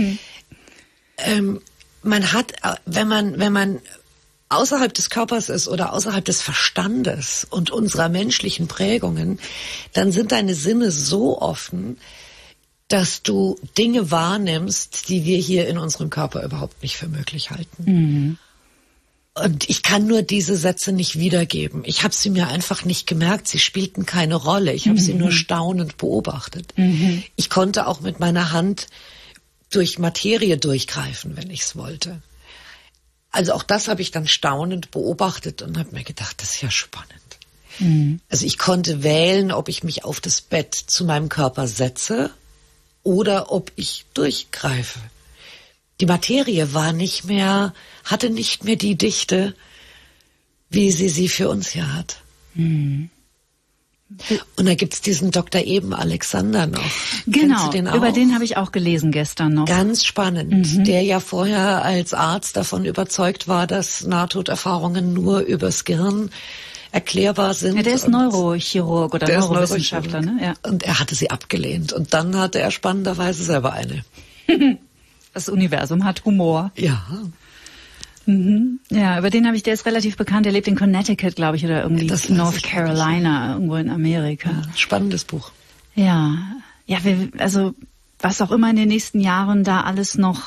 Man hat, wenn man außerhalb des Körpers ist oder außerhalb des Verstandes und unserer menschlichen Prägungen, dann sind deine Sinne so offen, dass du Dinge wahrnimmst, die wir hier in unserem Körper überhaupt nicht für möglich halten. Und ich kann nur diese Sätze nicht wiedergeben. Ich habe sie mir einfach nicht gemerkt. Sie spielten keine Rolle. Ich habe sie nur staunend beobachtet. Ich konnte auch mit meiner Hand durch Materie durchgreifen, wenn ich es wollte. Also auch das habe ich dann staunend beobachtet und habe mir gedacht, das ist ja spannend. Also ich konnte wählen, ob ich mich auf das Bett zu meinem Körper setze oder ob ich durchgreife. Die Materie hatte nicht mehr die Dichte, wie sie für uns hier hat. Und da gibt's diesen Dr. Eben Alexander noch. Genau, über den habe ich auch gelesen gestern noch. Ganz spannend, der ja vorher als Arzt davon überzeugt war, dass Nahtoderfahrungen nur übers Gehirn erklärbar sind. Ja, der ist Neurochirurg oder Neurowissenschaftler, ne? Ja. Und er hatte sie abgelehnt. Und dann hatte er spannenderweise selber eine. Das Universum hat Humor. Ja. Ja, über den der ist relativ bekannt. Der lebt in Connecticut, glaube ich, oder irgendwie North Carolina, irgendwo in Amerika. Ja, spannendes Buch. Ja, also was auch immer in den nächsten Jahren da alles noch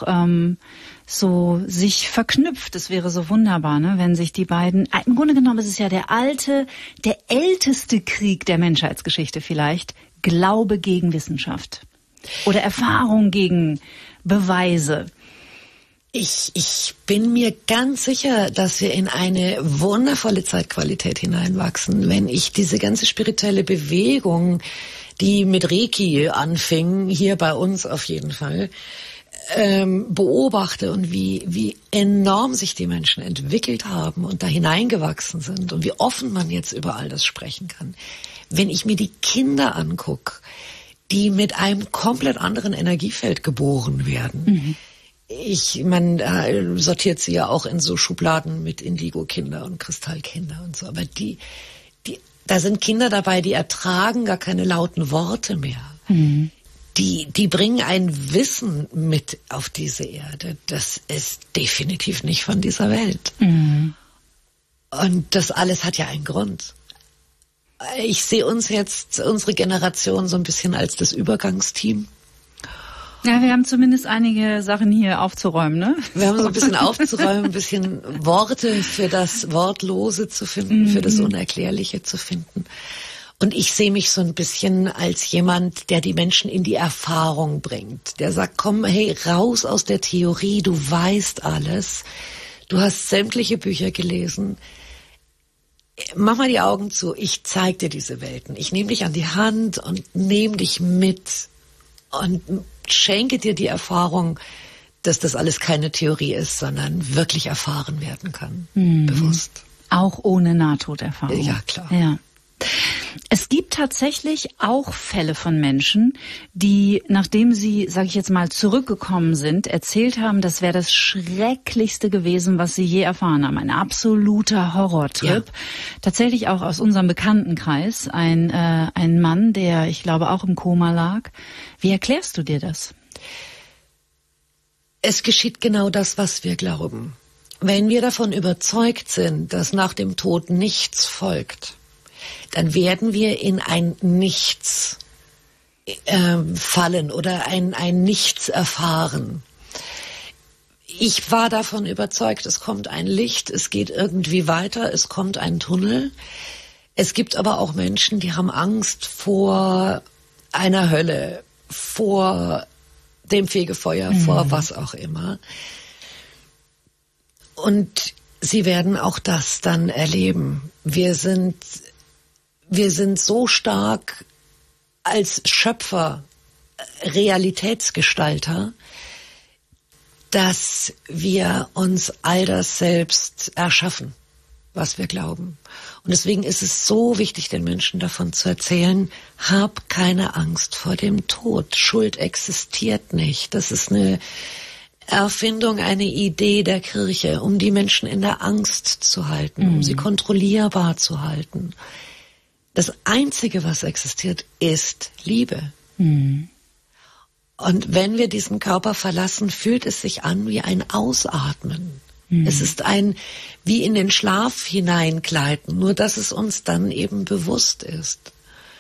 so sich verknüpft, das wäre so wunderbar, ne? Wenn sich die beiden, im Grunde genommen ist es ja der älteste Krieg der Menschheitsgeschichte vielleicht, Glaube gegen Wissenschaft oder Erfahrung gegen Beweise. Ich bin mir ganz sicher, dass wir in eine wundervolle Zeitqualität hineinwachsen, wenn ich diese ganze spirituelle Bewegung, die mit Reiki anfing, hier bei uns auf jeden Fall, beobachte und wie enorm sich die Menschen entwickelt haben und da hineingewachsen sind und wie offen man jetzt über all das sprechen kann. Wenn ich mir die Kinder angucke, die mit einem komplett anderen Energiefeld geboren werden. Man sortiert sie ja auch in so Schubladen mit Indigo-Kinder und Kristallkinder und so. Aber da sind Kinder dabei, die ertragen gar keine lauten Worte mehr. Die bringen ein Wissen mit auf diese Erde. Das ist definitiv nicht von dieser Welt. Und das alles hat ja einen Grund. Ich sehe unsere Generation, so ein bisschen als das Übergangsteam. Ja, wir haben zumindest einige Sachen hier aufzuräumen, ne? Wir haben so ein bisschen aufzuräumen, ein bisschen Worte für das Wortlose zu finden, für das Unerklärliche zu finden. Und ich sehe mich so ein bisschen als jemand, der die Menschen in die Erfahrung bringt. Der sagt, komm, hey, raus aus der Theorie, du weißt alles. Du hast sämtliche Bücher gelesen. Mach mal die Augen zu, ich zeig dir diese Welten. Ich nehme dich an die Hand und nehme dich mit und schenke dir die Erfahrung, dass das alles keine Theorie ist, sondern wirklich erfahren werden kann, bewusst. Auch ohne Nahtoderfahrung. Ja, klar. Ja. Es gibt tatsächlich auch Fälle von Menschen, die, nachdem sie, sage ich jetzt mal, zurückgekommen sind, erzählt haben, das wäre das Schrecklichste gewesen, was sie je erfahren haben. Ein absoluter Horrortrip. Ja. Tatsächlich auch aus unserem Bekanntenkreis. Ein Mann, der, ich glaube, auch im Koma lag. Wie erklärst du dir das? Es geschieht genau das, was wir glauben. Wenn wir davon überzeugt sind, dass nach dem Tod nichts folgt, dann werden wir in ein Nichts fallen oder ein Nichts erfahren. Ich war davon überzeugt, es kommt ein Licht, es geht irgendwie weiter, es kommt ein Tunnel. Es gibt aber auch Menschen, die haben Angst vor einer Hölle, vor dem Fegefeuer, vor was auch immer. Und sie werden auch das dann erleben. Wir sind so stark als Schöpfer, Realitätsgestalter, dass wir uns all das selbst erschaffen, was wir glauben. Und deswegen ist es so wichtig, den Menschen davon zu erzählen, hab keine Angst vor dem Tod. Schuld existiert nicht. Das ist eine Erfindung, eine Idee der Kirche, um die Menschen in der Angst zu halten, um sie kontrollierbar zu halten. Das Einzige, was existiert, ist Liebe. Und wenn wir diesen Körper verlassen, fühlt es sich an wie ein Ausatmen. Es ist ein wie in den Schlaf hineingleiten, nur dass es uns dann eben bewusst ist.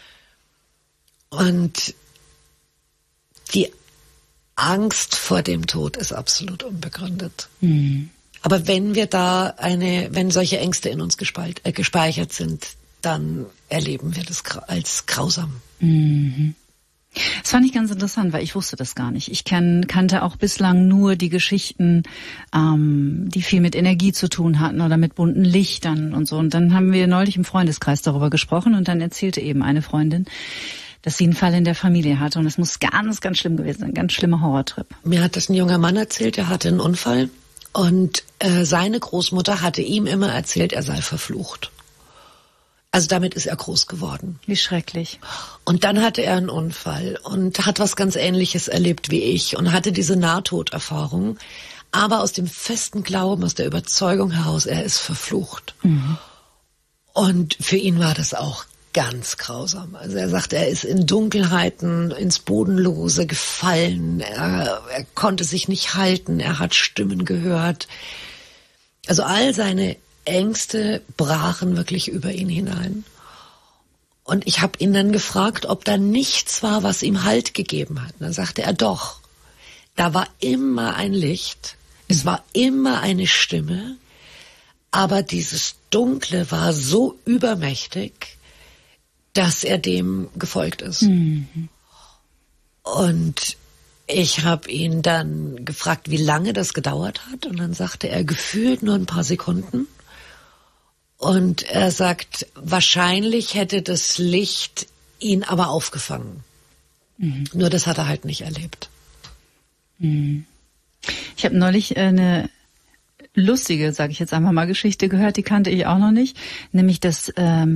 Und die Angst vor dem Tod ist absolut unbegründet. Aber wenn wenn solche Ängste in uns gespeichert sind, dann erleben wir das als grausam. Das fand ich ganz interessant, weil ich wusste das gar nicht. Ich kannte auch bislang nur die Geschichten, die viel mit Energie zu tun hatten oder mit bunten Lichtern und so. Und dann haben wir neulich im Freundeskreis darüber gesprochen und dann erzählte eben eine Freundin, dass sie einen Fall in der Familie hatte und es muss ganz, ganz schlimm gewesen sein, ein ganz schlimmer Horrortrip. Mir hat das ein junger Mann erzählt, der hatte einen Unfall und seine Großmutter hatte ihm immer erzählt, er sei verflucht. Also damit ist er groß geworden. Wie schrecklich. Und dann hatte er einen Unfall und hat was ganz Ähnliches erlebt wie ich und hatte diese Nahtoderfahrung, aber aus dem festen Glauben, aus der Überzeugung heraus, er ist verflucht. Und für ihn war das auch ganz grausam. Also er sagt, er ist in Dunkelheiten, ins Bodenlose gefallen, er konnte sich nicht halten, er hat Stimmen gehört. Also all seine Ängste brachen wirklich über ihn hinein. Und ich habe ihn dann gefragt, ob da nichts war, was ihm Halt gegeben hat. Und dann sagte er, doch, da war immer ein Licht, es war immer eine Stimme, aber dieses Dunkle war so übermächtig, dass er dem gefolgt ist. Mhm. Und ich habe ihn dann gefragt, wie lange das gedauert hat. Und dann sagte er, gefühlt nur ein paar Sekunden. Und er sagt, wahrscheinlich hätte das Licht ihn aber aufgefangen. Mhm. Nur das hat er halt nicht erlebt. Mhm. Ich habe neulich eine lustige, sage ich jetzt einfach mal, Geschichte gehört, die kannte ich auch noch nicht, nämlich dass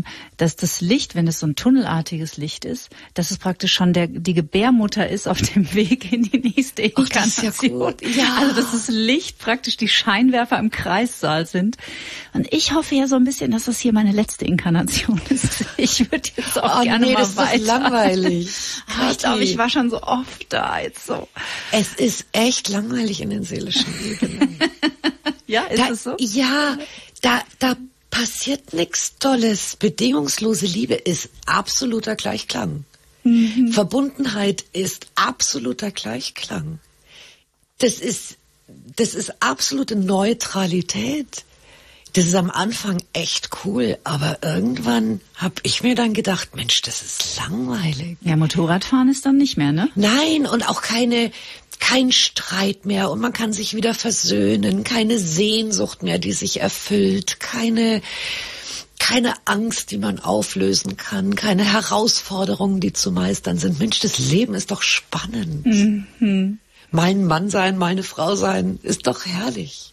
das Licht, wenn es so ein tunnelartiges Licht ist, dass es praktisch schon die Gebärmutter ist auf dem Weg in die nächste Inkarnation. Das ist ja gut. Ja. Also dass das Licht praktisch die Scheinwerfer im Kreissaal sind. Und ich hoffe ja so ein bisschen, dass das hier meine letzte Inkarnation ist. Ich würde jetzt auch gerne mal das weiter. Ist langweilig. Aber ich glaube, ich war schon so oft da jetzt so. Es ist echt langweilig in den seelischen Ebenen. Ja, ist es so? Ja, da passiert nichts Tolles. Bedingungslose Liebe ist absoluter Gleichklang. Mhm. Verbundenheit ist absoluter Gleichklang. Das ist absolute Neutralität. Das ist am Anfang echt cool, aber irgendwann habe ich mir dann gedacht, Mensch, das ist langweilig. Ja, Motorradfahren ist dann nicht mehr, ne? Nein, und auch kein Streit mehr und man kann sich wieder versöhnen, keine Sehnsucht mehr, die sich erfüllt, keine Angst, die man auflösen kann, keine Herausforderungen, die zu meistern sind. Mensch, das Leben ist doch spannend. Mhm. Mein Mann sein, meine Frau sein, ist doch herrlich.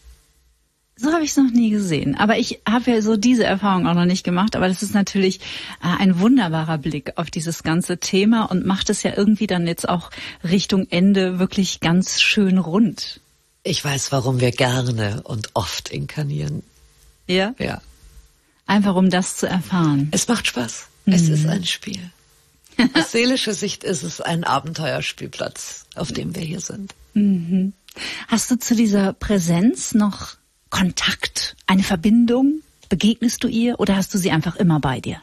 So habe ich es noch nie gesehen. Aber ich habe ja so diese Erfahrung auch noch nicht gemacht. Aber das ist natürlich ein wunderbarer Blick auf dieses ganze Thema und macht es ja irgendwie dann jetzt auch Richtung Ende wirklich ganz schön rund. Ich weiß, warum wir gerne und oft inkarnieren. Ja? Ja. Einfach um das zu erfahren. Es macht Spaß. Mhm. Es ist ein Spiel. Aus seelischer Sicht ist es ein Abenteuerspielplatz, auf dem wir hier sind. Mhm. Hast du zu dieser Präsenz noch Kontakt, eine Verbindung? Begegnest du ihr oder hast du sie einfach immer bei dir?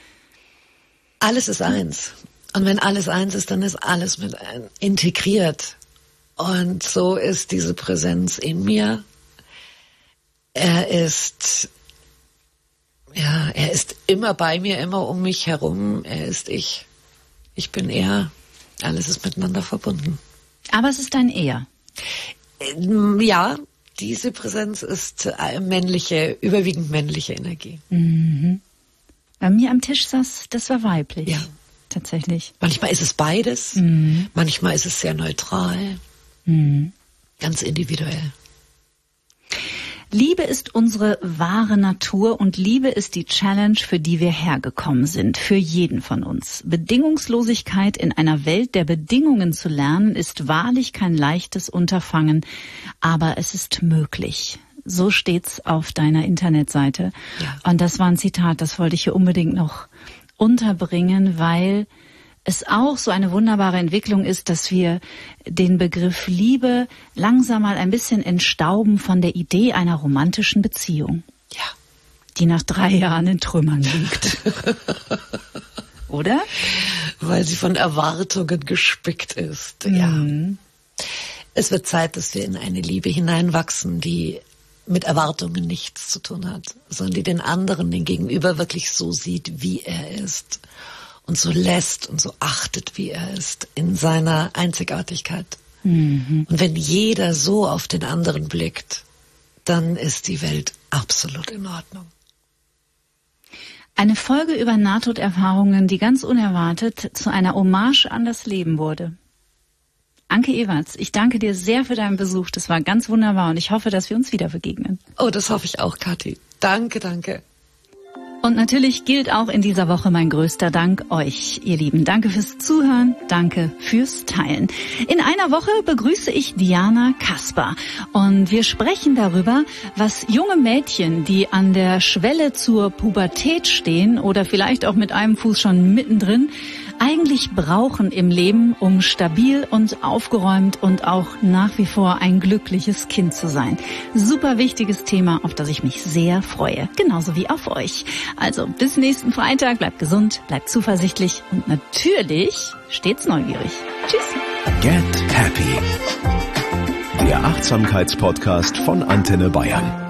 Alles ist eins. Und wenn alles eins ist, dann ist alles mit integriert. Und so ist diese Präsenz in mir. Er ist immer bei mir, immer um mich herum. Er ist ich. Ich bin er. Alles ist miteinander verbunden. Aber es ist ein Er. Ja. Diese Präsenz ist überwiegend männliche Energie. Mhm. Bei mir am Tisch saß, das war weiblich. Ja. Tatsächlich. Manchmal ist es beides. Mhm. Manchmal ist es sehr neutral. Mhm. Ganz individuell. Liebe ist unsere wahre Natur und Liebe ist die Challenge, für die wir hergekommen sind, für jeden von uns. Bedingungslosigkeit in einer Welt der Bedingungen zu lernen, ist wahrlich kein leichtes Unterfangen, aber es ist möglich. So steht's auf deiner Internetseite. Ja. Und das war ein Zitat, das wollte ich hier unbedingt noch unterbringen, weil es auch so eine wunderbare Entwicklung ist, dass wir den Begriff Liebe langsam mal ein bisschen entstauben von der Idee einer romantischen Beziehung. Ja. Die nach 3 Jahren in Trümmern liegt. Oder? Weil sie von Erwartungen gespickt ist. Mhm. Ja. Es wird Zeit, dass wir in eine Liebe hineinwachsen, die mit Erwartungen nichts zu tun hat, sondern die den anderen, den Gegenüber wirklich so sieht, wie er ist. Und so lässt und so achtet, wie er ist, in seiner Einzigartigkeit. Mhm. Und wenn jeder so auf den anderen blickt, dann ist die Welt absolut in Ordnung. Eine Folge über Nahtoderfahrungen, die ganz unerwartet zu einer Hommage an das Leben wurde. Anke Ewerts, ich danke dir sehr für deinen Besuch. Das war ganz wunderbar und ich hoffe, dass wir uns wieder begegnen. Oh, das hoffe ich auch, Kathi. Danke, danke. Und natürlich gilt auch in dieser Woche mein größter Dank euch, ihr Lieben. Danke fürs Zuhören, danke fürs Teilen. In einer Woche begrüße ich Diana Kasper und wir sprechen darüber, was junge Mädchen, die an der Schwelle zur Pubertät stehen oder vielleicht auch mit einem Fuß schon mittendrin, eigentlich brauchen im Leben, um stabil und aufgeräumt und auch nach wie vor ein glückliches Kind zu sein. Super wichtiges Thema, auf das ich mich sehr freue, genauso wie auf euch. Also bis nächsten Freitag, bleibt gesund, bleibt zuversichtlich und natürlich stets neugierig. Tschüss. Get Happy. Der Achtsamkeitspodcast von Antenne Bayern.